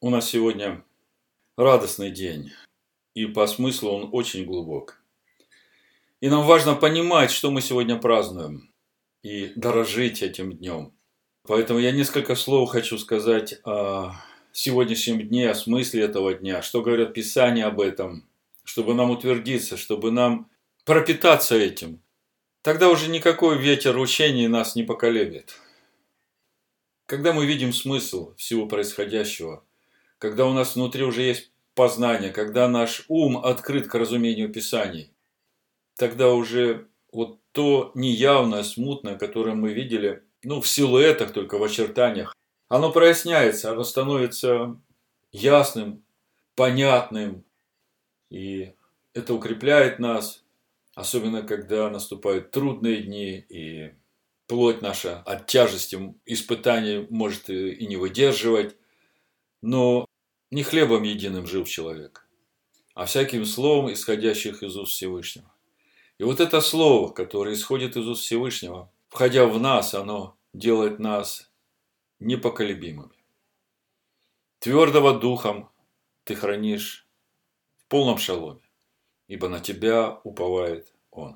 У нас сегодня радостный день, и по смыслу он очень глубок. И нам важно понимать, что мы сегодня празднуем, и дорожить этим днем. Поэтому я несколько слов хочу сказать о сегодняшнем дне, о смысле этого дня, что говорят Писания об этом, чтобы нам утвердиться, чтобы нам пропитаться этим. Тогда уже никакой ветер учений нас не поколеблет. Когда мы видим смысл всего происходящего, когда у нас внутри уже есть познание, когда наш ум открыт к разумению Писаний, тогда уже вот то неявное, смутное, которое мы видели, в силуэтах, только в очертаниях, оно проясняется, оно становится ясным, понятным, и это укрепляет нас, особенно когда наступают трудные дни, и плоть наша от тяжести испытаний может и не выдерживать, но не хлебом единым жил человек, а всяким словом, исходящих из уст Всевышнего. И вот это слово, которое исходит из уст Всевышнего, входя в нас, оно делает нас непоколебимыми. Твердого духом ты хранишь в полном шаломе, ибо на тебя уповает Он.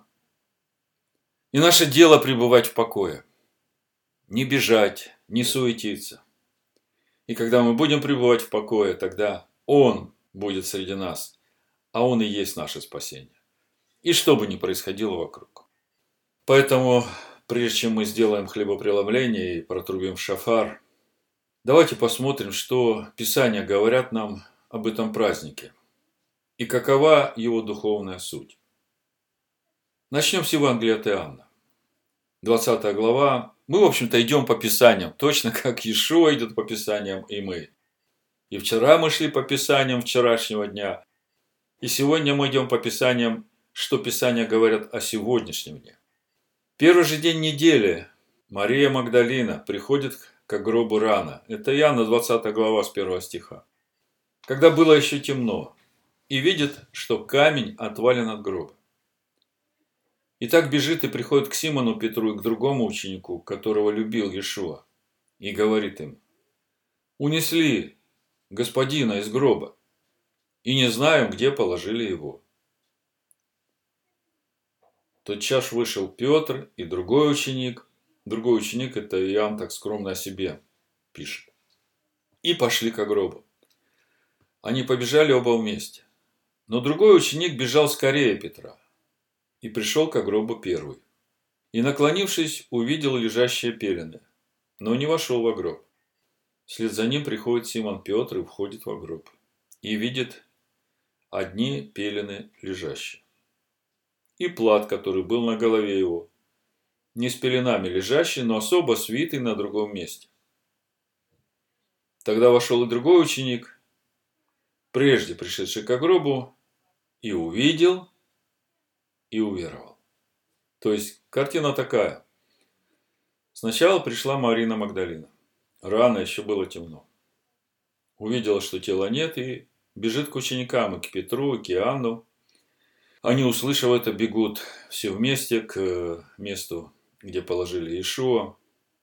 И наше дело пребывать в покое, не бежать, не суетиться. И когда мы будем пребывать в покое, тогда Он будет среди нас, а Он и есть наше спасение. И что бы ни происходило вокруг. Поэтому, прежде чем мы сделаем хлебопреломление и протрубим шафар, давайте посмотрим, что Писания говорят нам об этом празднике и какова его духовная суть. Начнем с Евангелия от Иоанна. 20 глава. Мы, в общем-то, идем по Писаниям, точно как Иешуа идет по Писаниям и мы. И вчера мы шли по Писаниям вчерашнего дня, и сегодня мы идем по Писаниям, что Писания говорят о сегодняшнем дне. Первый же день недели Мария Магдалина приходит к гробу рано. Это Иоанна 20 глава с 1 стиха. Когда было еще темно, и видит, что камень отвален от гроба. И так бежит и приходит к Симону Петру и к другому ученику, которого любил Иешуа, и говорит им: унесли Господина из гроба, и не знаем, где положили его. Тотчас вышел Петр и другой ученик. Другой ученик — это Иоанн так скромно о себе пишет. И пошли к гробу. Они побежали оба вместе. Но другой ученик бежал скорее Петра и пришел к гробу первый. И, наклонившись, увидел лежащие пелены, но не вошел во гроб. Вслед за ним приходит Симон Петр и входит во гроб. И видит одни пелены лежащие. И плат, который был на голове его, не с пеленами лежащий, но особо свитый на другом месте. Тогда вошел и другой ученик, прежде пришедший к гробу, и увидел, и уверовал. То есть картина такая. Сначала пришла Марина Магдалина. Рано, еще было темно. Увидела, что тела нет, и бежит к ученикам, и к Петру, и к Иоанну. Они, услышав это, бегут все вместе к месту, где положили Иешуа.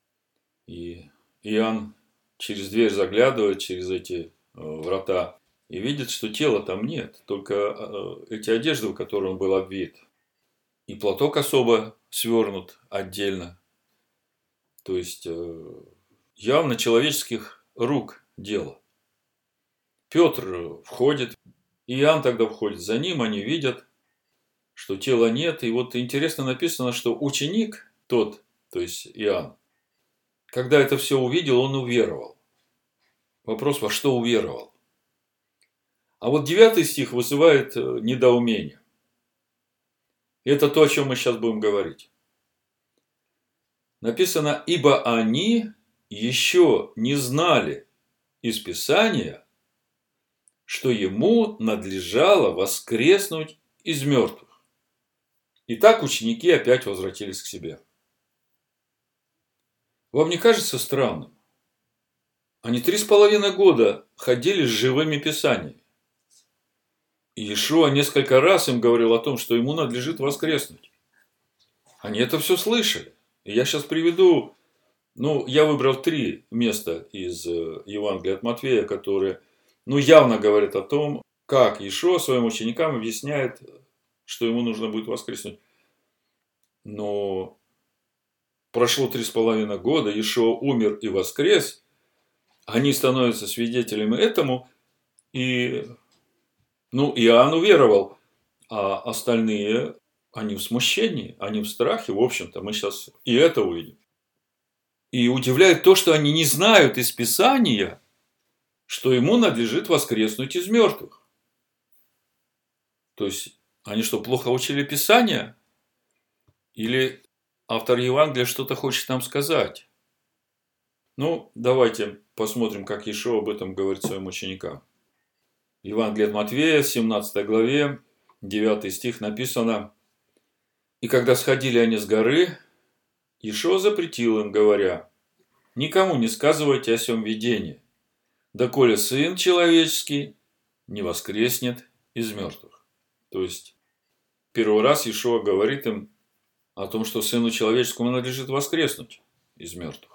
И Иоанн через дверь заглядывает, через эти врата, и видит, что тела там нет. Только эти одежды, в которые он был обвит. И платок особо свернут отдельно. То есть явно человеческих рук дело. Петр входит, Иоанн тогда входит за ним, они видят, что тела нет. И вот интересно написано, что ученик тот, то есть Иоанн, когда это все увидел, он уверовал. Вопрос: во что уверовал? А вот 9 стих вызывает недоумение. И это то, о чем мы сейчас будем говорить. Написано: ибо они еще не знали из Писания, что ему надлежало воскреснуть из мертвых. Итак, ученики опять возвратились к себе. Вам не кажется странным? Они 3,5 года ходили с живыми Писаниями. И Иешуа несколько раз им говорил о том, что ему надлежит воскреснуть. Они это все слышали. И я сейчас приведу, я выбрал 3 места из Евангелия от Матфея, которые явно говорит о том, как Иешуа своим ученикам объясняет, что ему нужно будет воскреснуть. Но прошло 3,5 года, Иешуа умер и воскрес, они становятся свидетелями этому, и Иоанн уверовал, а остальные, они в смущении, они в страхе, в общем-то, мы сейчас и это увидим. И удивляет то, что они не знают из Писания, что ему надлежит воскреснуть из мертвых. То есть, они что, плохо учили Писание? Или автор Евангелия что-то хочет нам сказать? Давайте посмотрим, как Иешуа об этом говорит своим ученикам. В Евангелии от Матфея, 17 главе, 9 стих написано: «И когда сходили они с горы, Иешуа запретил им, говоря: никому не сказывайте о сем видении, доколе Сын Человеческий не воскреснет из мертвых». То есть, первый раз Иешуа говорит им о том, что Сыну Человеческому надлежит воскреснуть из мертвых.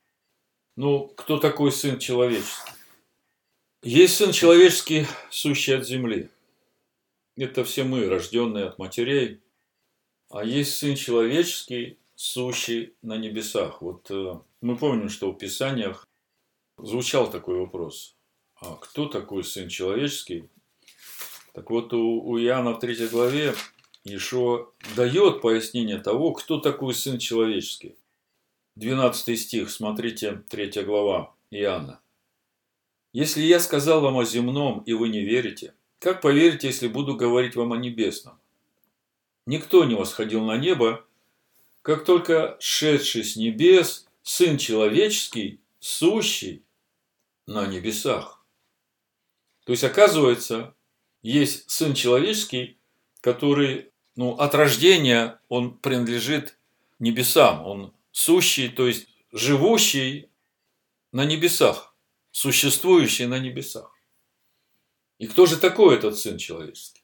Кто такой Сын Человеческий? Есть Сын Человеческий, сущий от земли. Это все мы, рожденные от матерей. А есть Сын Человеческий, сущий на небесах. Мы помним, что в Писаниях звучал такой вопрос: а кто такой Сын Человеческий? Так вот, у Иоанна в 3 главе Иешуа дает пояснение того, кто такой Сын Человеческий. 12 стих, смотрите, 3 глава Иоанна. «Если я сказал вам о земном, и вы не верите, как поверите, если буду говорить вам о небесном? Никто не восходил на небо, как только шедший с небес Сын Человеческий, сущий на небесах». То есть, оказывается, есть Сын Человеческий, который, от рождения он принадлежит небесам. Он сущий, то есть живущий на небесах, существующий на небесах. И кто же такой этот Сын Человеческий?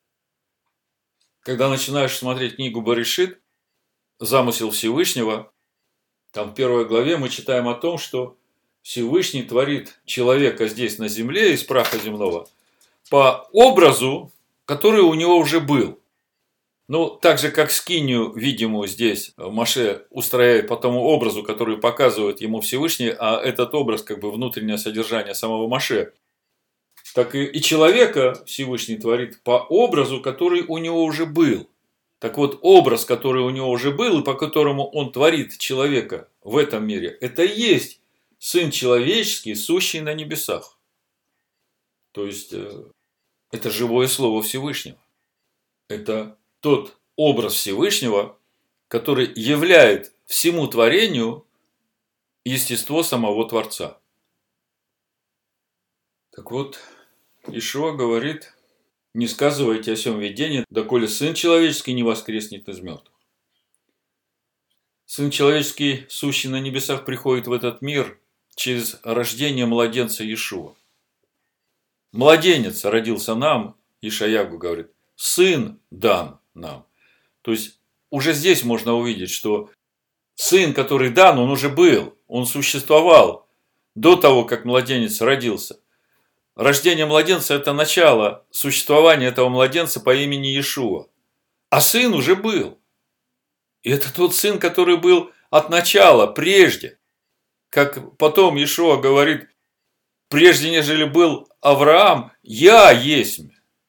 Когда начинаешь смотреть книгу Берешит, замысел Всевышнего, там в 1 главе мы читаем о том, что Всевышний творит человека здесь на земле из праха земного по образу, который у него уже был. Так же, как скинию видимую здесь Моше устрояет по тому образу, который показывает ему Всевышний, а этот образ как бы внутреннее содержание самого Моше, так и человека Всевышний творит по образу, который у него уже был. Так вот, образ, который у него уже был, и по которому он творит человека в этом мире, это и есть Сын Человеческий, сущий на небесах. То есть, это живое слово Всевышнего. Это тот образ Всевышнего, который являет всему творению естество самого Творца. Так вот, Иешуа говорит: не сказывайте о сем видении, доколе Сын Человеческий не воскреснет из мертвых. Сын Человеческий, сущий на небесах, приходит в этот мир через рождение младенца Иешуа. Младенец родился нам, Ишаяху говорит, сын дан нам. То есть, уже здесь можно увидеть, что сын, который дан, он уже был, он существовал до того, как младенец родился. Рождение младенца – это начало существования этого младенца по имени Иешуа. А сын уже был. И это тот сын, который был от начала, прежде. Как потом Иешуа говорит: прежде нежели был Авраам, я есмь.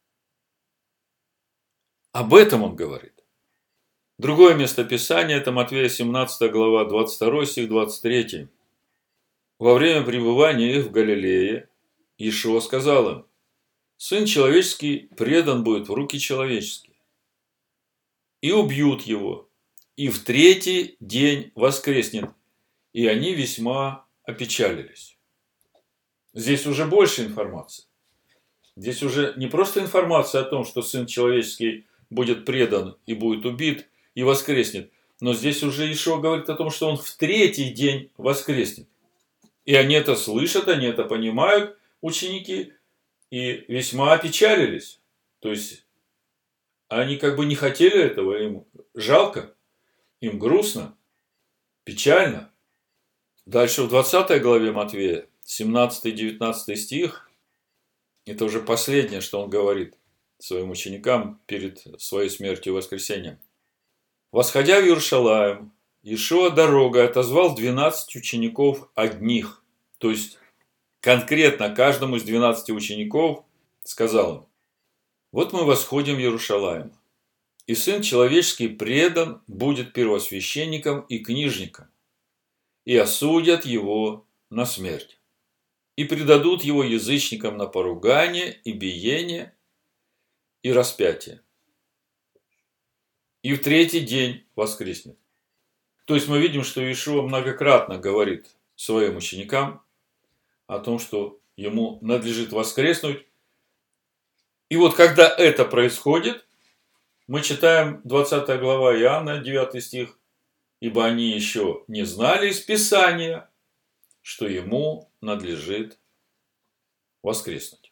Об этом он говорит. Другое место Писания – это Матфея 17 глава, 22 стих, 23. Во время пребывания их в Галилее Иешуа сказал им: Сын Человеческий предан будет в руки человеческие, и убьют его, и в 3-й день воскреснет. И они весьма опечалились. Здесь уже больше информации. Здесь уже не просто информация о том, что Сын Человеческий будет предан и будет убит и воскреснет, но здесь уже Иешуа говорит о том, что он в 3-й день воскреснет. И они это слышат, они это понимают, ученики, и весьма опечалились. То есть, они как бы не хотели этого, им жалко, им грустно, печально. Дальше в 20 главе Матфея, 17-19 стих, Это уже последнее, что он говорит своим ученикам перед своей смертью и воскресением. Восходя в Иерушалаим, Иешуа дорогой отозвал 12 учеников одних. То есть, конкретно каждому из 12 учеников сказал им: вот мы восходим в Иерушалаим, и Сын Человеческий предан будет первосвященникам и книжникам, и осудят его на смерть, и предадут его язычникам на поругание и биение и распятие, и в третий день воскреснет. То есть мы видим, что Иешуа многократно говорит своим ученикам о том, что ему надлежит воскреснуть. И вот когда это происходит, мы читаем 20 глава Иоанна, 9 стих. «Ибо они еще не знали из Писания, что ему надлежит воскреснуть».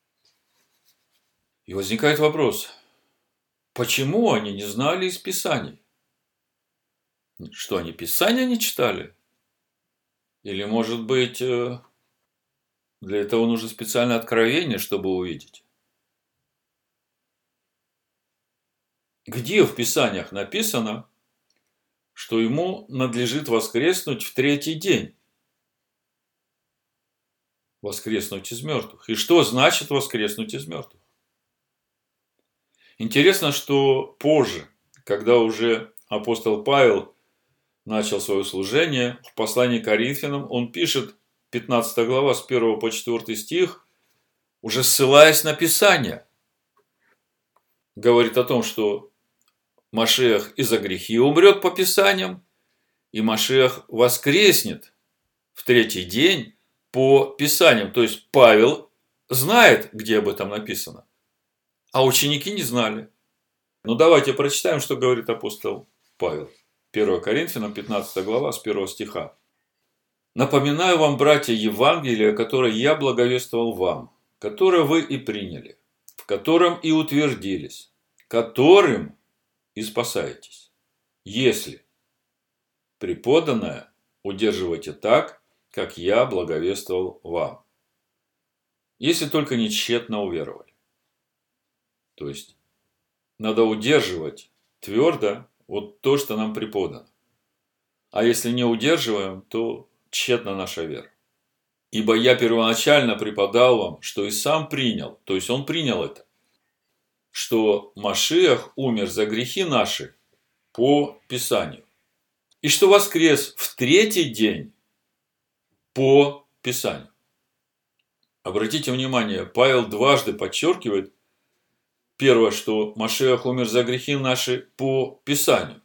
И возникает вопрос, почему они не знали из Писаний? Что, они Писания не читали? Или, может быть, для этого нужно специальное откровение, чтобы увидеть? Где в Писаниях написано, что ему надлежит воскреснуть в третий день? Воскреснуть из мертвых. И что значит воскреснуть из мертвых? Интересно, что позже, когда уже апостол Павел начал свое служение, в послании к Коринфянам он пишет, 15 глава с 1 по 4 стих, уже ссылаясь на Писание, говорит о том, что Машиах и за грехи умрет по Писаниям, и Машиах воскреснет в третий день по Писаниям. То есть Павел знает, где об этом написано, а ученики не знали. Ну давайте прочитаем, что говорит апостол Павел. 1 Коринфянам, 15 глава, с 1 стиха. «Напоминаю вам, братья, Евангелие, которое я благовествовал вам, которое вы и приняли, в котором и утвердились, которым и спасаетесь, если преподанное удерживайте так, как я благовествовал вам, если только не тщетно уверовали». То есть, надо удерживать твердо вот то, что нам преподано. А если не удерживаем, то тщетна наша вера. «Ибо я первоначально преподал вам, что и сам принял», то есть он принял это, что Машиах умер за грехи наши по Писанию, и что воскрес в третий день по Писанию. Обратите внимание, Павел дважды подчеркивает, первое, что Машиах умер за грехи наши по Писанию.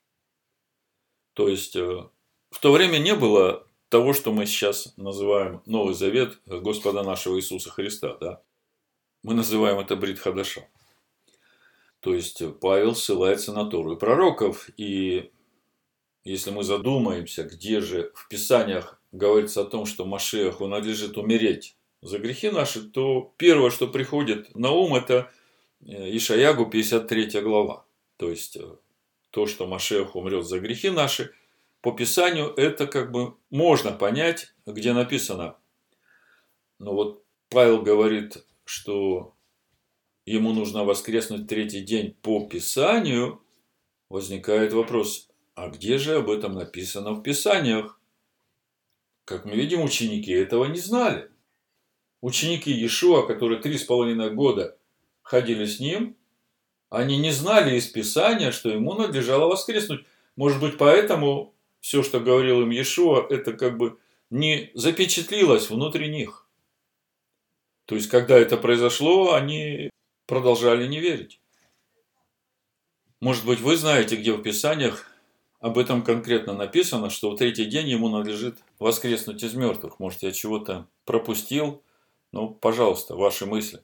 То есть, в то время не было того, что мы сейчас называем Новый Завет Господа нашего Иисуса Христа. Да? Мы называем это Брит Хадаша. То есть, Павел ссылается на Тору и пророков. И если мы задумаемся, где же в Писаниях говорится о том, что Машиаху надлежит умереть за грехи наши, то первое, что приходит на ум, это Ишаягу 53 глава. То есть, то, что Машиах умрет за грехи наши, по Писанию это как бы можно понять, где написано. Но вот Павел говорит, что ему нужно воскреснуть третий день по Писанию. Возникает вопрос, а где же об этом написано в Писаниях? Как мы видим, ученики этого не знали. Ученики Иешуа, которые 3,5 года ходили с ним, они не знали из Писания, что ему надлежало воскреснуть. Может быть, поэтому все, что говорил им Иешуа, это как бы не запечатлилось внутри них. То есть, когда это произошло, они продолжали не верить. Может быть, вы знаете, где в Писаниях об этом конкретно написано, что в третий день ему надлежит воскреснуть из мертвых. Может, я чего-то пропустил? Ну, пожалуйста, ваши мысли.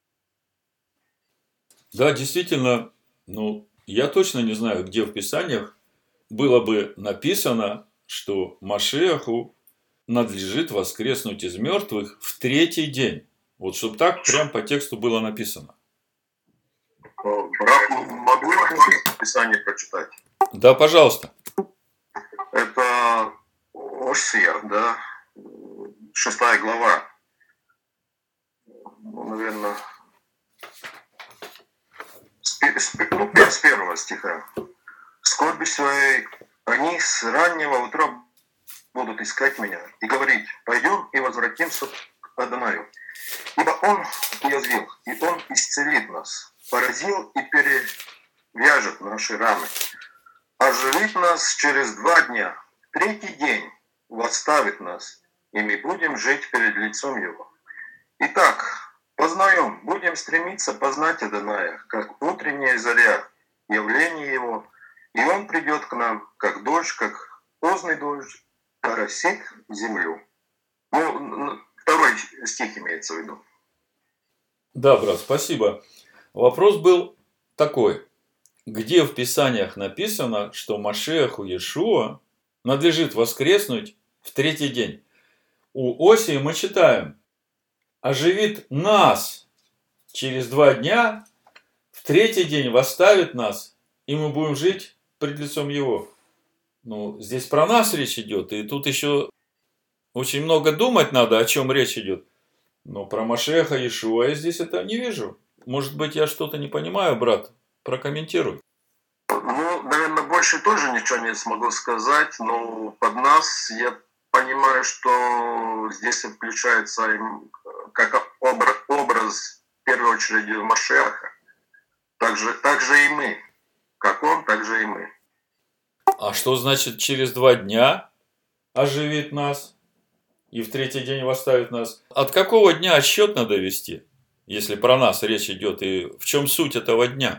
Да, действительно, я точно не знаю, где в Писаниях было бы написано, что Машиаху надлежит воскреснуть из мертвых в третий день. Вот чтобы так прям по тексту было написано. Брат, могу я Писание прочитать? Да, пожалуйста. Это Осия, да, 6 глава. наверное, с первого стиха. В скорби своей они с раннего утра будут искать меня и говорить: пойдем и возвратимся к Адонаю. Ибо Он уязвил, и Он исцелит нас, поразил и перевяжет наши раны, оживит нас через 2 дня, третий день восставит нас, и мы будем жить перед лицом Его. Итак, познаем, будем стремиться познать Адоная, как утренняя заря, явление Его, и Он придет к нам, как дождь, как поздний дождь, оросит землю. Ну, 2 стих имеется в виду. Да, брат, спасибо. Вопрос был такой. Где в Писаниях написано, что Машиаху Иешуа надлежит воскреснуть в 3-й день? У Осии мы читаем: оживит нас через 2 дня, в 3-й день восставит нас, и мы будем жить пред лицом Его. Ну, здесь про нас речь идет, и тут еще очень много думать надо, о чем речь идет. Но про Машиаха Иешуа я здесь это не вижу. Может быть, я что-то не понимаю, брат? Прокомментируй. Ну, наверное, больше тоже ничего не смогу сказать, но под нас я понимаю, что здесь включается как образ, в первую очередь, Машиаха. Также и мы. Как он, так же и мы. А что значит через 2 дня оживит нас и в 3-й день восставит нас? От какого дня отсчет надо вести, если про нас речь идет, и в чем суть этого дня?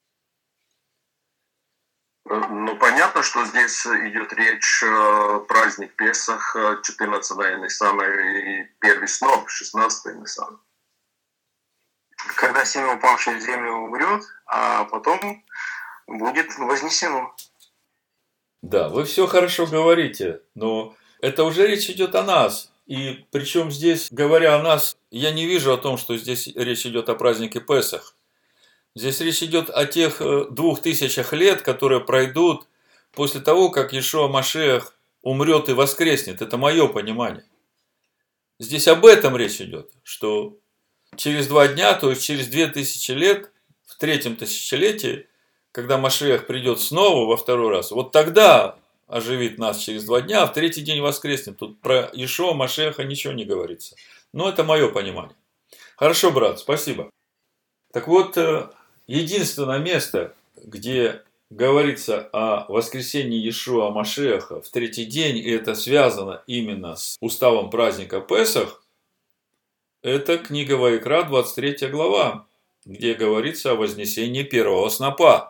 Ну, понятно, что здесь идет речь праздник Песах, 14-й Нисан, и первый сноп, 16-й Нисан. Когда семя, упавшее в землю, умрет, а потом будет вознесено. Да, вы все хорошо говорите, но это уже речь идет о нас. И причем здесь, говоря о нас, я не вижу о том, что здесь речь идет о празднике Песах. Здесь речь идет о тех 2000 лет, которые пройдут после того, как Иешуа Машиах умрет и воскреснет. Это мое понимание. Здесь об этом речь идет, что через 2 дня, то есть через 2000 лет, в 3-м тысячелетии, когда Машиах придет снова во 2-й раз, вот тогда оживит нас через 2 дня, а в 3-й день воскреснет. Тут про Иешуа Машиаха ничего не говорится. Но это мое понимание. Хорошо, брат, спасибо. Так вот, единственное место, где говорится о воскресении Иешуа Машиаха в 3-й день, и это связано именно с уставом праздника Песах, это книга Ваикра, 23 глава, где говорится о вознесении первого снопа.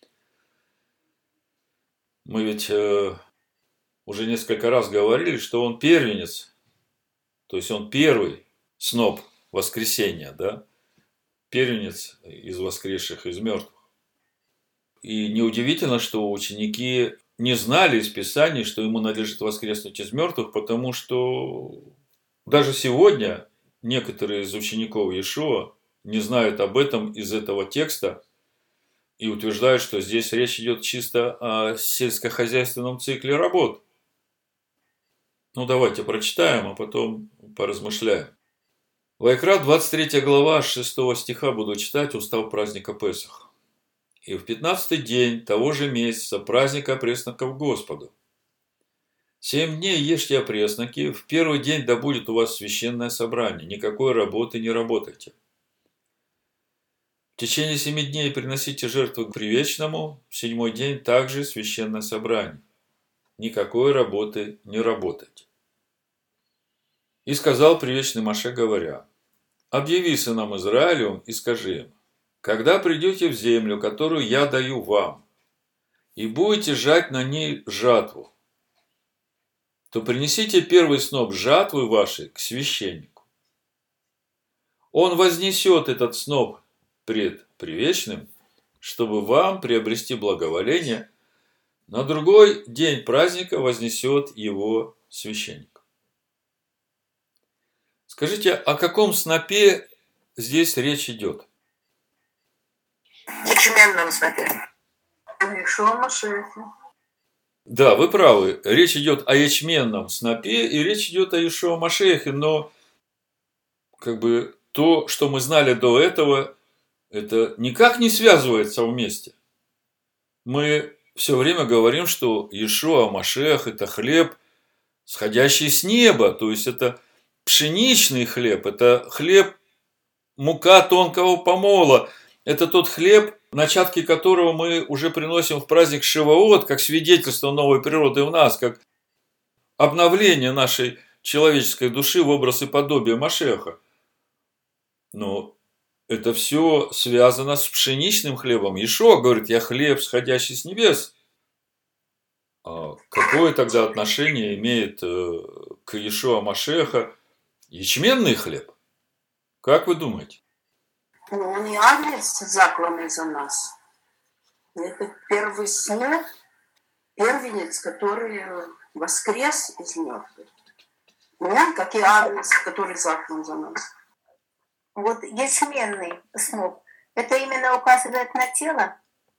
Мы ведь уже несколько раз говорили, что он первенец, то есть он первый сноп воскресения, да? Первенец из воскресших из мертвых. И неудивительно, что ученики не знали из Писаний, что ему надлежит воскреснуть из мертвых, потому что даже сегодня некоторые из учеников Иешуа не знают об этом из этого текста и утверждают, что здесь речь идет чисто о сельскохозяйственном цикле работ. Ну, давайте прочитаем, а потом поразмышляем. Ваикра, 23 глава, с 6 стиха буду читать устав праздника Песах. «И в 15-й день того же месяца праздника пресноков Господу. 7 дней ешьте опресноки, в 1-й день да будет у вас священное собрание, никакой работы не работайте. В течение 7 дней приносите жертву к привечному, в 7-й день также священное собрание, никакой работы не работайте. И сказал привечный Моше, говоря: объяви сынам Израилевым и скажи им: когда придете в землю, которую я даю вам, и будете жать на ней жатву, то принесите первый сноп жатвы вашей к священнику. Он вознесет этот сноп пред привечным, чтобы вам приобрести благоволение, на другой день праздника вознесет его священник». Скажите, о каком снопе здесь речь идет? Ячменном снопе. Иешуа Машиахе. Да, вы правы. Речь идет о ячменном снопе, и речь идет о Иешуа Машиахе, но то, что мы знали до этого, это никак не связывается вместе. Мы все время говорим, что Иешуа Машиах – это хлеб, сходящий с неба, то есть это пшеничный хлеб, это хлеб, мука тонкого помола, это тот хлеб, начатки которого мы уже приносим в праздник Шиваот, как свидетельство новой природы в нас, как обновление нашей человеческой души в образ и подобие Машеха. Но это все связано с пшеничным хлебом. Иешуа говорит: я хлеб, сходящий с небес. А какое тогда отношение имеет к Иешуа Машеха ячменный хлеб? Как вы думаете? Он не агнец, закланный за нас. Это первый сын, первенец, который воскрес из мертвых. Он, как и агнец, который заклан за нас. Вот ячменный сноп, это именно указывает на тело?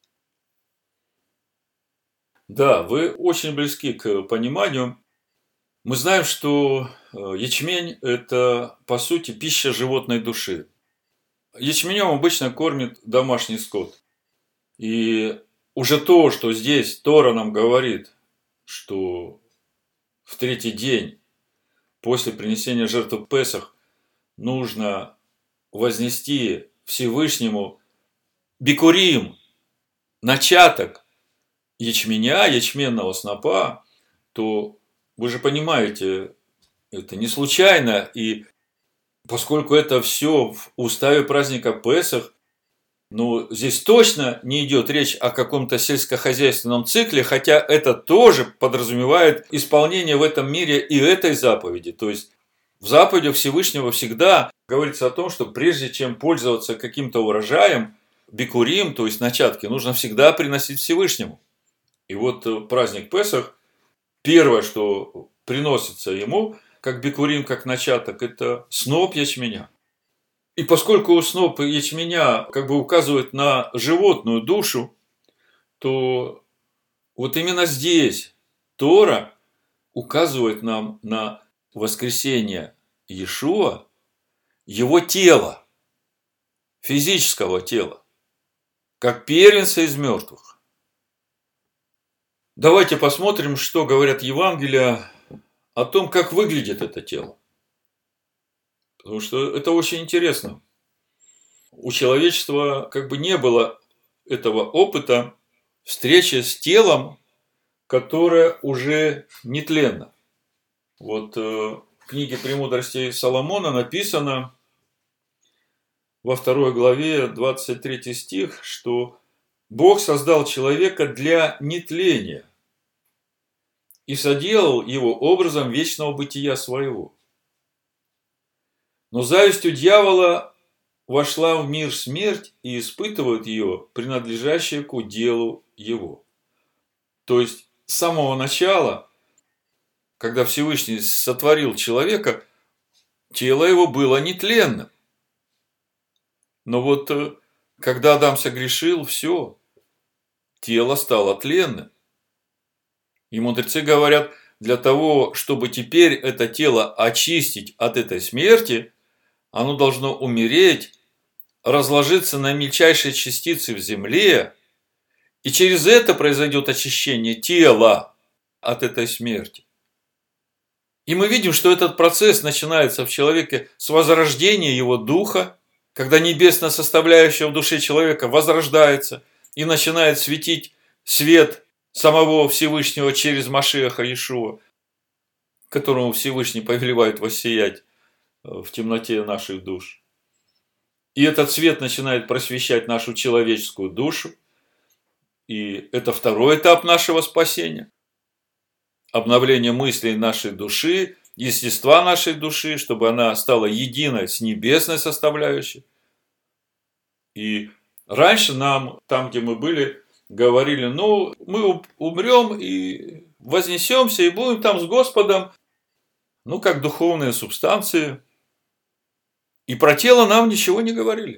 Да, вы очень близки к пониманию. Мы знаем, что ячмень – это, по сути, пища животной души. Ячменем обычно кормит домашний скот. И уже то, что здесь Тора нам говорит, что в третий день после принесения жертвы Песах нужно вознести Всевышнему бикурим, начаток ячменя, ячменного снопа, то вы же понимаете, это не случайно. И поскольку это все в уставе праздника Песах, ну, здесь точно не идет речь о каком-то сельскохозяйственном цикле, хотя это тоже подразумевает исполнение в этом мире и этой заповеди. То есть в заповедях Всевышнего всегда говорится о том, что прежде чем пользоваться каким-то урожаем, бикурим, то есть начатки, нужно всегда приносить Всевышнему. И вот праздник Песах, первое, что приносится ему, как бикурим, как начаток, это сноп ячменя. И поскольку сноп ячменя как бы указывает на животную душу, то вот именно здесь Тора указывает нам на воскресение Иешуа, его тела, физического тела, как первенца из мертвых. Давайте посмотрим, что говорят Евангелия о том, как выглядит это тело. Потому что это очень интересно. У человечества как бы не было этого опыта встречи с телом, которое уже нетленно. Вот в книге «Премудростей Соломона» написано во 2 главе 23 стих, что Бог создал человека для нетления и соделал его образом вечного бытия своего. Но завистью дьявола вошла в мир смерть и испытывает ее, принадлежащее к уделу его. То есть с самого начала, когда Всевышний сотворил человека, тело его было нетленным. Но вот когда Адам согрешил, все, тело стало тленным. И мудрецы говорят, для того, чтобы теперь это тело очистить от этой смерти, оно должно умереть, разложиться на мельчайшие частицы в земле, и через это произойдет очищение тела от этой смерти. И мы видим, что этот процесс начинается в человеке с возрождения его духа, когда небесная составляющая в душе человека возрождается и начинает светить свет самого Всевышнего через Машиаха Иешуа, которому Всевышний повелевает воссиять в темноте наших душ. И этот свет начинает просвещать нашу человеческую душу. И это второй этап нашего спасения. Обновление мыслей нашей души, естества нашей души, чтобы она стала единой с небесной составляющей. И раньше нам, там, где мы были, говорили, ну, мы умрем и вознесемся, и будем там с Господом, ну, как духовные субстанции. И про тело нам ничего не говорили.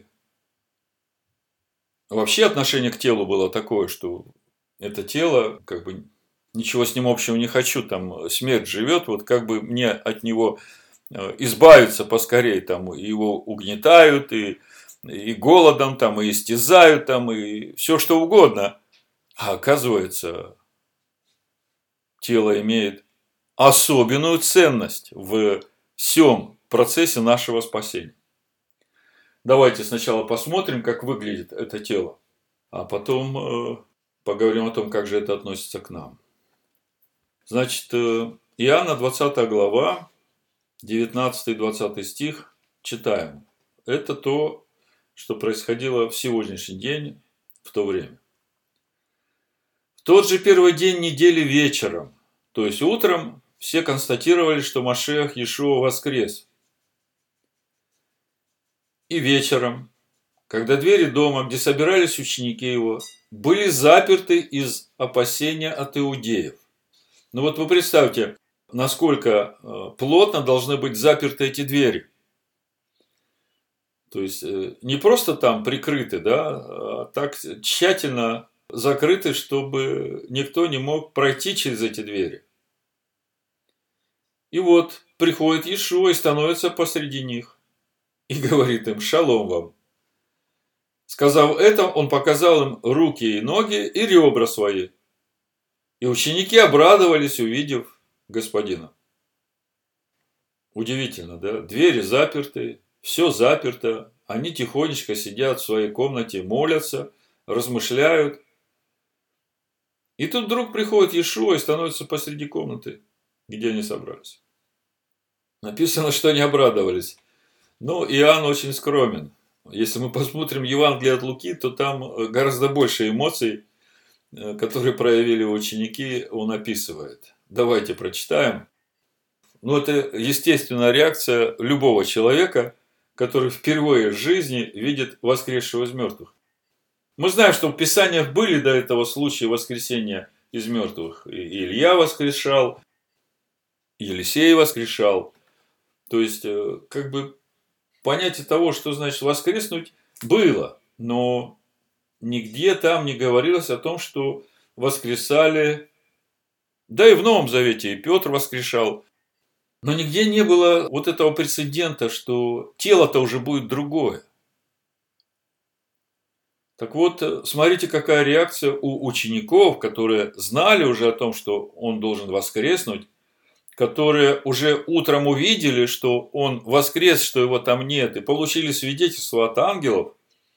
Вообще отношение к телу было такое, что это тело, как бы, ничего с ним общего не хочу, там смерть живет, вот как бы мне от него избавиться поскорее, там его угнетают, и голодом, там, и истязают, там, и все что угодно. А оказывается, тело имеет особенную ценность в всем процессе нашего спасения. Давайте сначала посмотрим, как выглядит это тело, а потом поговорим о том, как же это относится к нам. Значит, Иоанна 20 глава, 19-20 стих, читаем. Это то, что происходило в сегодняшний день, в то время. В тот же первый день недели вечером, то есть утром, все констатировали, что Машиах Иешуа воскрес. И вечером, когда двери дома, где собирались ученики его, были заперты из опасения от иудеев. Ну вот вы представьте, насколько плотно должны быть заперты эти двери. То есть не просто там прикрыты, да, а так тщательно закрыты, чтобы никто не мог пройти через эти двери. И вот приходит Иешуа и становится посреди них. И говорит им: «Шалом вам». Сказав это, он показал им руки и ноги и ребра свои. И ученики обрадовались, увидев Господина. Удивительно, да? Двери заперты, все заперто. Они тихонечко сидят в своей комнате, молятся, размышляют. И тут вдруг приходит Иешуа и становится посреди комнаты, где они собрались. Написано, что они обрадовались. Но Иоанн очень скромен. Если мы посмотрим Евангелие от Луки, то там гораздо больше эмоций, которые проявили ученики, он описывает. Давайте прочитаем. Ну, это естественная реакция любого человека, который впервые в жизни видит воскресшего из мертвых. Мы знаем, что в Писаниях были до этого случаи воскресения из мертвых. И Илья воскрешал, и Елисей воскрешал. То есть, как бы понятие того, что значит воскреснуть, было. Но нигде там не говорилось о том, что воскресали. Да и в Новом Завете и Петр воскрешал. Но нигде не было вот этого прецедента, что тело-то уже будет другое. Так вот, смотрите, какая реакция у учеников, которые знали уже о том, что он должен воскреснуть, которые уже утром увидели, что он воскрес, что его там нет, и получили свидетельство от ангелов.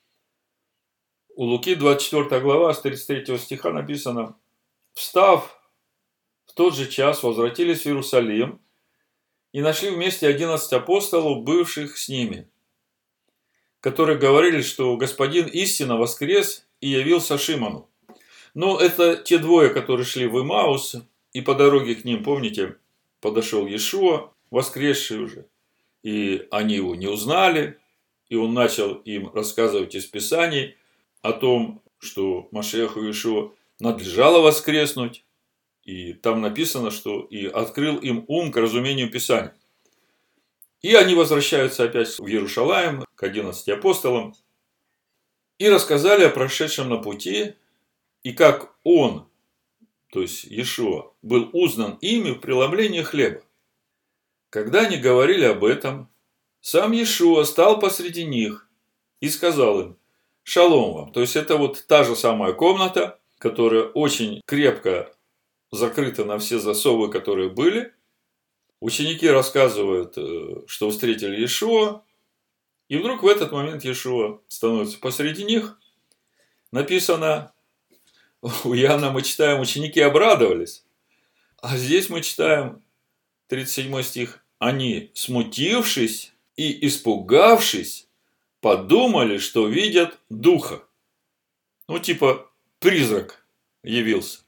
У Луки 24 глава, с 33 стиха написано: «Встав в тот же час, возвратились в Иерусалим и нашли вместе 11 апостолов, бывших с ними, которые говорили, что Господин истинно воскрес и явился Шимону». Но это те двое, которые шли в Имаус, и по дороге к ним, помните, подошел Иешуа, воскресший уже, и они его не узнали, и он начал им рассказывать из Писаний о том, что Машиаху Иешуа надлежало воскреснуть, и там написано, что и открыл им ум к разумению Писаний. И они возвращаются опять в Иерушалаим к 11 апостолам и рассказали о прошедшем на пути, и как он, то есть Иешуа, был узнан ими в преломлении хлеба. Когда они говорили об этом, сам Иешуа стал посреди них и сказал им: «Шалом вам». То есть это вот та же самая комната, которая очень крепко закрыта на все засовы, которые были. Ученики рассказывают, что встретили Иешуа, и вдруг в этот момент Иешуа становится посреди них. Написано, у Иоанна мы читаем: ученики обрадовались. А здесь мы читаем 37 стих: они, смутившись и испугавшись, подумали, что видят духа. Ну, типа призрак явился.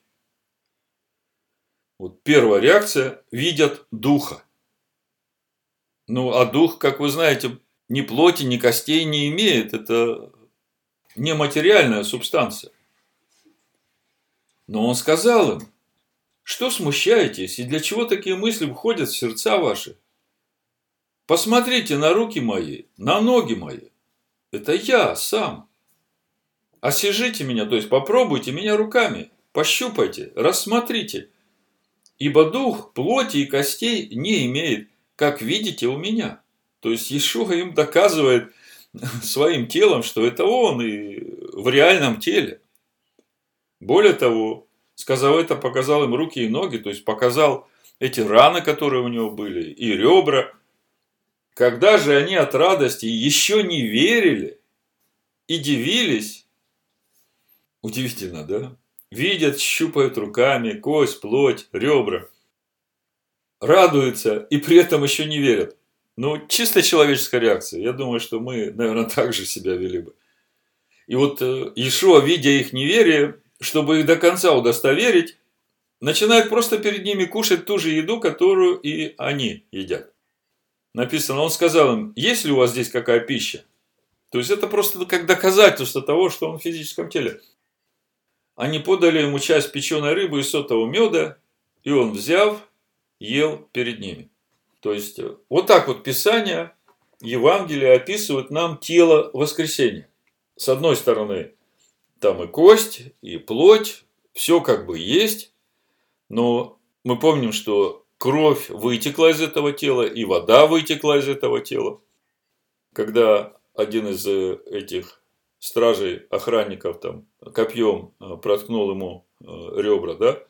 Вот первая реакция: видят духа. Ну, а дух, как вы знаете, ни плоти, ни костей не имеет. Это нематериальная субстанция. Но он сказал им: что смущаетесь и для чего такие мысли входят в сердца ваши? Посмотрите на руки мои, на ноги мои. Это я сам. Осижите меня, то есть попробуйте меня руками, пощупайте, рассмотрите. Ибо дух плоти и костей не имеет, как видите у меня. То есть Иешуа им доказывает своим телом, что это он и в реальном теле. Более того, сказав это, показал им руки и ноги, то есть показал эти раны, которые у него были, и ребра. Когда же они от радости еще не верили и дивились, удивительно, да? Видят, щупают руками, кость, плоть, ребра, радуются и при этом еще не верят. Ну, чисто человеческая реакция. Я думаю, что мы, наверное, так же себя вели бы. И вот Иешуа, видя их неверие, чтобы их до конца удостоверить, начинает просто перед ними кушать ту же еду, которую и они едят. Написано, он сказал им, есть ли у вас здесь какая пища? То есть это просто как доказательство того, что он в физическом теле. Они подали ему часть печеной рыбы и сотого меда, и он, взяв, ел перед ними. То есть вот так вот Писание, Евангелие описывают нам тело воскресения. С одной стороны, там и кость, и плоть, все как бы есть, но мы помним, что кровь вытекла из этого тела, и вода вытекла из этого тела. Когда один из этих стражей, охранников там копьем проткнул ему ребра, да?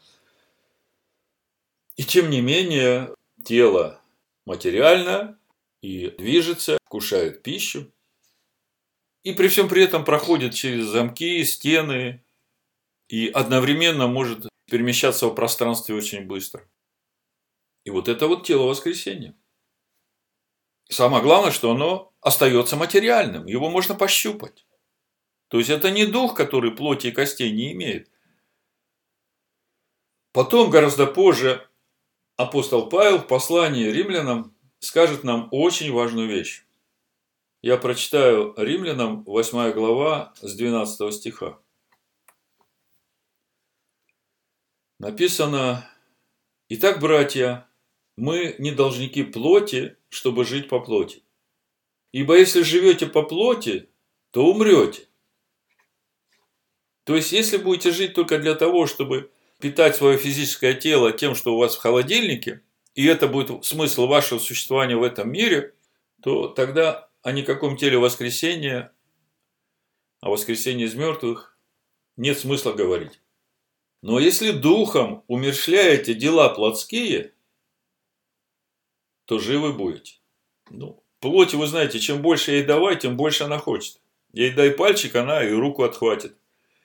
И тем не менее, тело материально и движется, вкушает пищу. И при всем при этом проходит через замки, стены и одновременно может перемещаться в пространстве очень быстро. И вот это вот тело воскресения. Самое главное, что оно остается материальным, его можно пощупать. То есть это не дух, который плоти и костей не имеет. Потом, гораздо позже, апостол Павел в послании римлянам скажет нам очень важную вещь. Я прочитаю Римлянам 8 глава с 12 стиха. Написано: «Итак, братья, мы не должники плоти, чтобы жить по плоти. Ибо если живете по плоти, то умрете». То есть, если будете жить только для того, чтобы питать свое физическое тело тем, что у вас в холодильнике, и это будет смысл вашего существования в этом мире, то тогда о никаком теле воскресения, о воскресении из мертвых нет смысла говорить. Но если духом умерщвляете дела плотские, то живы будете. Плоти, вы знаете, чем больше ей давай, тем больше она хочет. Ей дай пальчик, она и руку отхватит.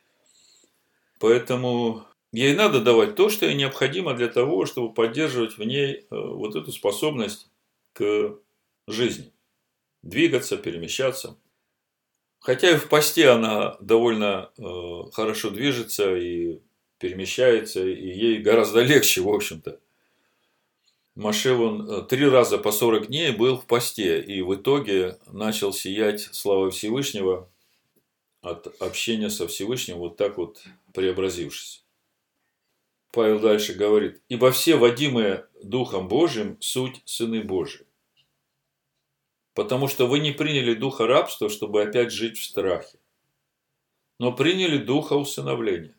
Поэтому ей надо давать то, что ей необходимо для того, чтобы поддерживать в ней вот эту способность к жизни. Двигаться, перемещаться. Хотя и в посте она довольно хорошо движется и перемещается, и ей гораздо легче, в общем-то. Моше, он 3 раза по 40 дней был в посте, и в итоге начал сиять славой Всевышнего от общения со Всевышним, вот так вот преобразившись. Павел дальше говорит: «Ибо все, водимые Духом Божиим, суть сыны Божии. Потому что вы не приняли духа рабства, чтобы опять жить в страхе, но приняли духа усыновления,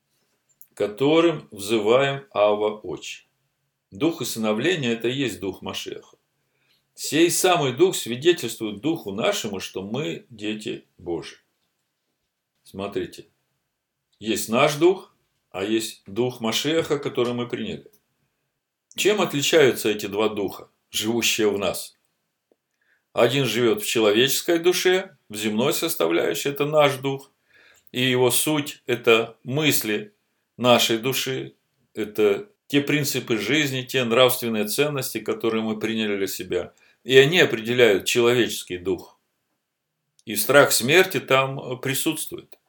которым взываем Авва Отче». Дух усыновления – это и есть дух Машиаха. Сей самый дух свидетельствует духу нашему, что мы дети Божии. Смотрите, есть наш дух, а есть дух Машиаха, который мы приняли. Чем отличаются эти два духа, живущие в нас? Один живет в человеческой душе, в земной составляющей, это наш дух, и его суть – это мысли нашей души, это те принципы жизни, те нравственные ценности, которые мы приняли для себя. И они определяют человеческий дух. И страх смерти там присутствует.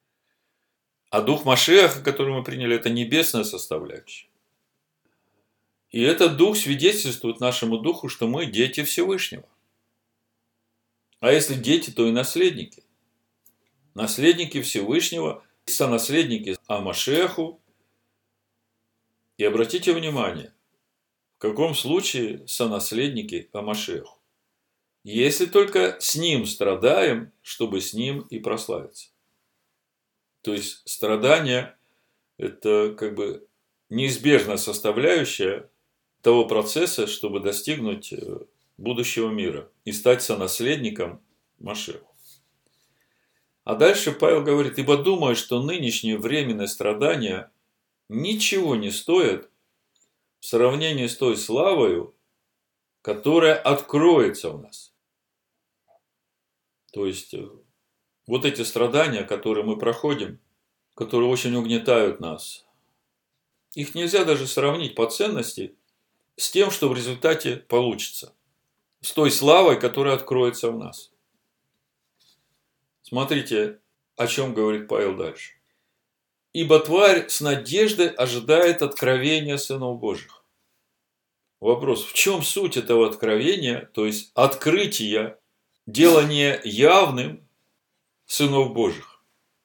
А дух Машиаха, который мы приняли, это небесная составляющая. И этот дух свидетельствует нашему духу, что мы дети Всевышнего. А если дети, то и наследники. Наследники Всевышнего, сонаследники Машиаху. И обратите внимание, в каком случае сонаследники Машиаху. Если только с ним страдаем, чтобы с ним и прославиться. То есть страдание – это как бы неизбежная составляющая того процесса, чтобы достигнуть будущего мира и стать сонаследником Машеха. А дальше Павел говорит: ибо думаю, что нынешние временные страдания ничего не стоят в сравнении с той славою, которая откроется в нас. То есть, вот эти страдания, которые мы проходим, которые очень угнетают нас, их нельзя даже сравнить по ценности с тем, что в результате получится. С той славой, которая откроется в нас. Смотрите, о чем говорит Павел дальше. Ибо тварь с надеждой ожидает откровения сынов Божьих. Вопрос: в чем суть этого откровения, то есть открытия, делания явным сынов Божьих?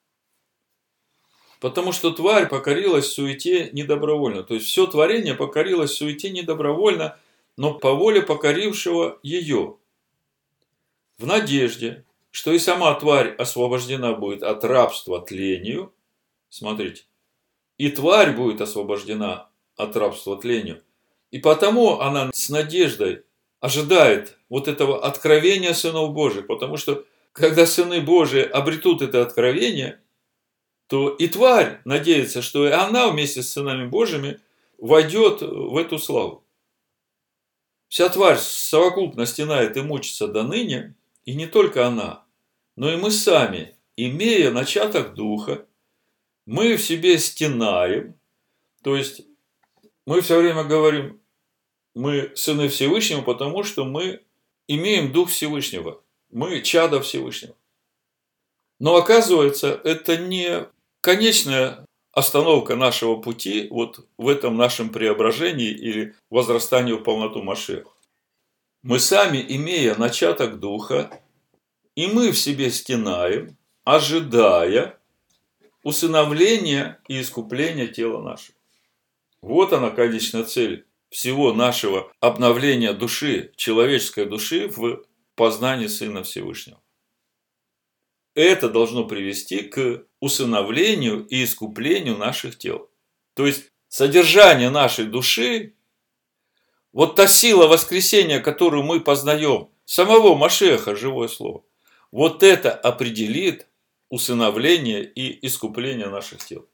Потому что тварь покорилась суете недобровольно. То есть все творение покорилось суете недобровольно, но по воле покорившего ее. В надежде, что и сама тварь освобождена будет от рабства тлению. Смотрите. И тварь будет освобождена от рабства тлению. И потому она с надеждой ожидает вот этого откровения сынов Божьих. Потому что когда сыны Божьи обретут это откровение, то и тварь надеется, что и она вместе с сынами Божьими войдет в эту славу. Вся тварь совокупно стенает и мучится до ныне, и не только она, но и мы сами, имея начаток духа, мы в себе стенаем, то есть мы все время говорим: мы сыны Всевышнего, потому что мы имеем дух Всевышнего, мы чада Всевышнего. Но оказывается, это не конечная остановка нашего пути вот в этом нашем преображении или возрастании в полноту Машеха. Мы сами, имея начаток духа, и мы в себе стенаем, ожидая усыновления и искупления тела нашего. Вот она, конечная цель всего нашего обновления души, человеческой души в познании Сына Всевышнего. Это должно привести к усыновлению и искуплению наших тел. То есть содержание нашей души, вот та сила воскресения, которую мы познаем, самого Машеха, живое слово, вот это определит усыновление и искупление наших тел.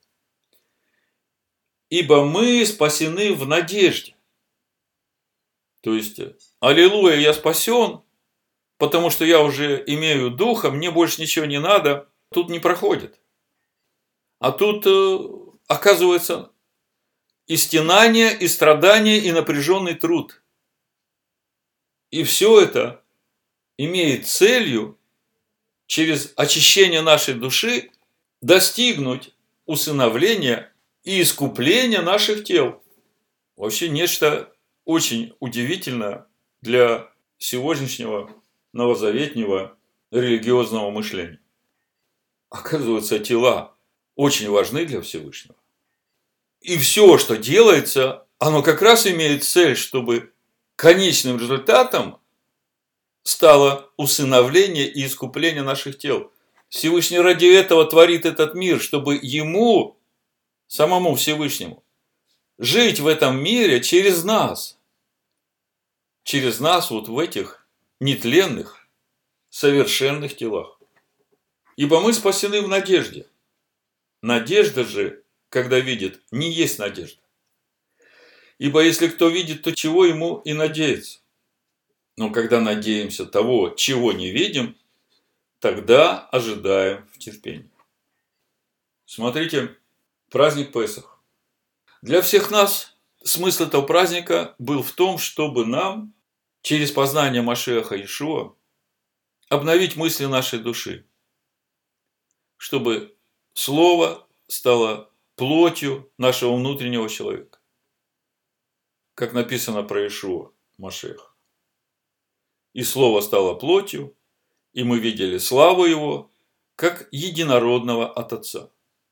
Ибо мы спасены в надежде. То есть, аллилуйя, я спасен, потому что я уже имею духа, мне больше ничего не надо, тут не проходит. А тут, оказывается, и стенание, и страдание, и напряженный труд. И все это имеет целью через очищение нашей души достигнуть усыновления и искупления наших тел. Вообще нечто очень удивительное для сегодняшнего новозаветнего религиозного мышления. Оказывается, тела очень важны для Всевышнего. И все, что делается, оно как раз имеет цель, чтобы конечным результатом стало усыновление и искупление наших тел. Всевышний ради этого творит этот мир, чтобы ему, самому Всевышнему, жить в этом мире через нас. Через нас вот в этих нетленных, совершенных телах. Ибо мы спасены в надежде. Надежда же, когда видит, не есть надежда. Ибо если кто видит, то чего ему и надеяться? Но когда надеемся того, чего не видим, тогда ожидаем в терпении. Смотрите, праздник Песах. Для всех нас смысл этого праздника был в том, чтобы нам через познание Машеха Иешуа обновить мысли нашей души, чтобы Слово стало плотью нашего внутреннего человека, как написано про Иешуа Машеха. И Слово стало плотью, и мы видели славу Его, как единородного от Отца.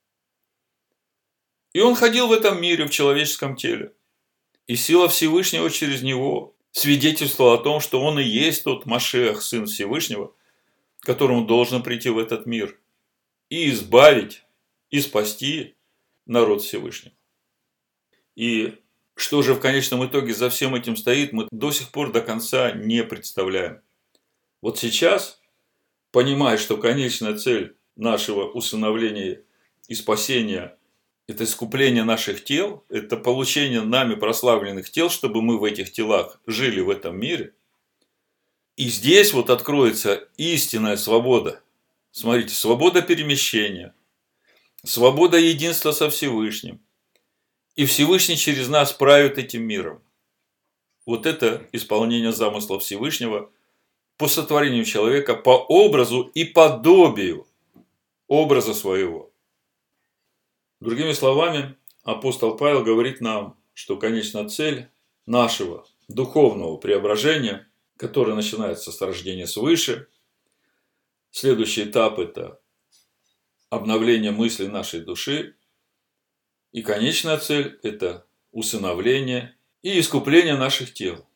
И Он ходил в этом мире в человеческом теле, и сила Всевышнего через Него свидетельствовала о том, что Он и есть тот Машех, Сын Всевышнего, которому должен прийти в этот мир и избавить, и спасти народ Всевышнего. И Что же в конечном итоге за всем этим стоит, мы до сих пор до конца не представляем. Вот сейчас, понимая, что конечная цель нашего усыновления и спасения – это искупление наших тел, это получение нами прославленных тел, чтобы мы в этих телах жили в этом мире. И здесь вот откроется истинная свобода. Смотрите, свобода перемещения, свобода единства со Всевышним. И Всевышний через нас правит этим миром. Вот это исполнение замысла Всевышнего по сотворению человека, по образу и подобию образа своего. Другими словами, апостол Павел говорит нам, что конечная цель нашего духовного преображения, которое начинается с рождения свыше, следующий этап – это обновление мысли нашей души, и конечная цель – это усыновление и искупление наших тел.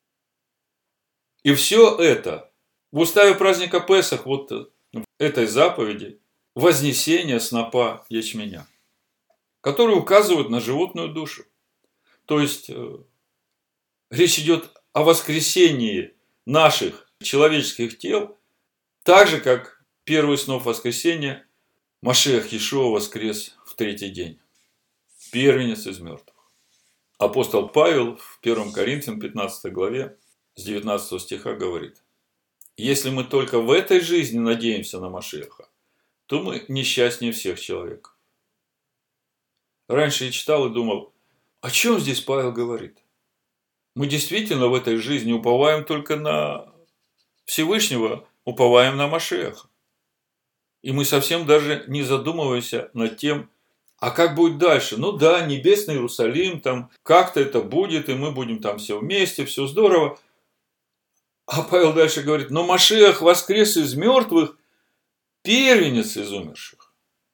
И все это в уставе праздника Песах, вот в этой заповеди, вознесение снопа ячменя, который указывает на животную душу. То есть, речь идет о воскресении наших человеческих тел, так же, как первый сноп воскресения Машиах Иешуа воскрес в третий день. Первенец из мертвых. Апостол Павел в 1 Коринфянам 15 главе с 19 стиха говорит: если мы только в этой жизни надеемся на Машиаха, то мы несчастнее всех человеков. Раньше я читал и думал, о чем здесь Павел говорит? Мы действительно в этой жизни уповаем только на Всевышнего, уповаем на Машиаха. И мы совсем даже не задумываемся над тем, а как будет дальше? Ну да, небесный Иерусалим, там как-то это будет, и мы будем там все вместе, все здорово. А Павел дальше говорит, но Машиах воскрес из мертвых, первенец из умерших.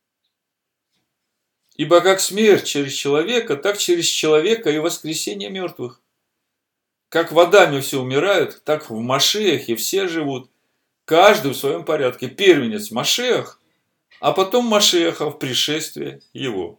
Ибо как смерть через человека, так через человека и воскресение мертвых. Как в Адаме все умирают, так в Машиахе все живут, каждый в своем порядке. Первенец Машиах, а потом Машиаха в пришествии его.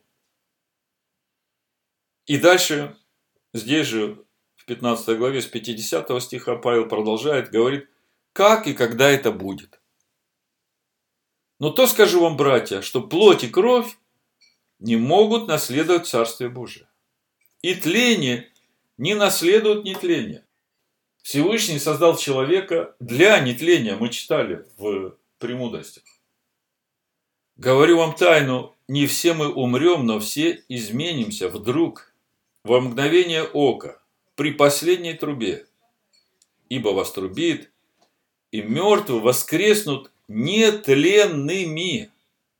И дальше, здесь же, в 15 главе, с 50 стиха Павел продолжает, говорит, как и когда это будет. Но то скажу вам, братья, что плоть и кровь не могут наследовать Царствие Божие. И тление не наследует нетление. Всевышний создал человека для нетления, мы читали в «Премудростях». Говорю вам тайну, не все мы умрем, но все изменимся вдруг, во мгновение ока, при последней трубе. Ибо вострубит, и мертвые воскреснут нетленными.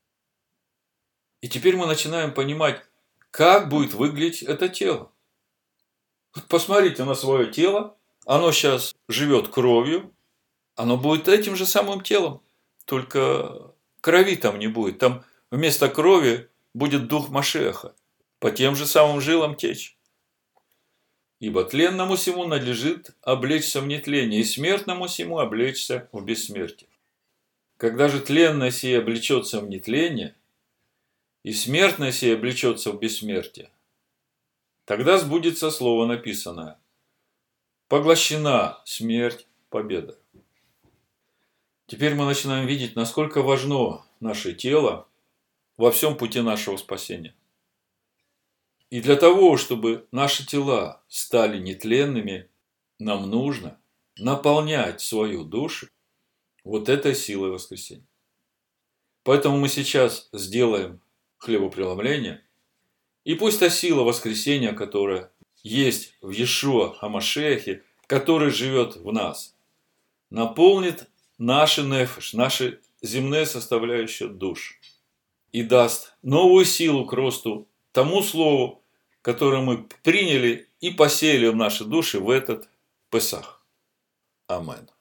И теперь мы начинаем понимать, как будет выглядеть это тело. Вот посмотрите на свое тело, оно сейчас живет кровью, оно будет этим же самым телом, только крови там не будет. Там вместо крови будет дух Машиаха, по тем же самым жилам течь. Ибо тленному сему надлежит облечься в нетление, и смертному сему облечься в бессмертие. Когда же тленное сие облечется в нетление, и смертное сие облечется в бессмертие, тогда сбудется слово написанное: поглощена смерть победа. Теперь мы начинаем видеть, насколько важно наше тело во всем пути нашего спасения. И для того, чтобы наши тела стали нетленными, нам нужно наполнять свою душу вот этой силой воскресения. Поэтому мы сейчас сделаем хлебопреломление, и пусть та сила воскресения, которая есть в Иешуа ха-Машиахе, который живет в нас, наполнит наши нефеш, наши земные составляющие душ, и даст новую силу к росту тому слову, которое мы приняли и посеяли в наши души в этот Песах. Аминь.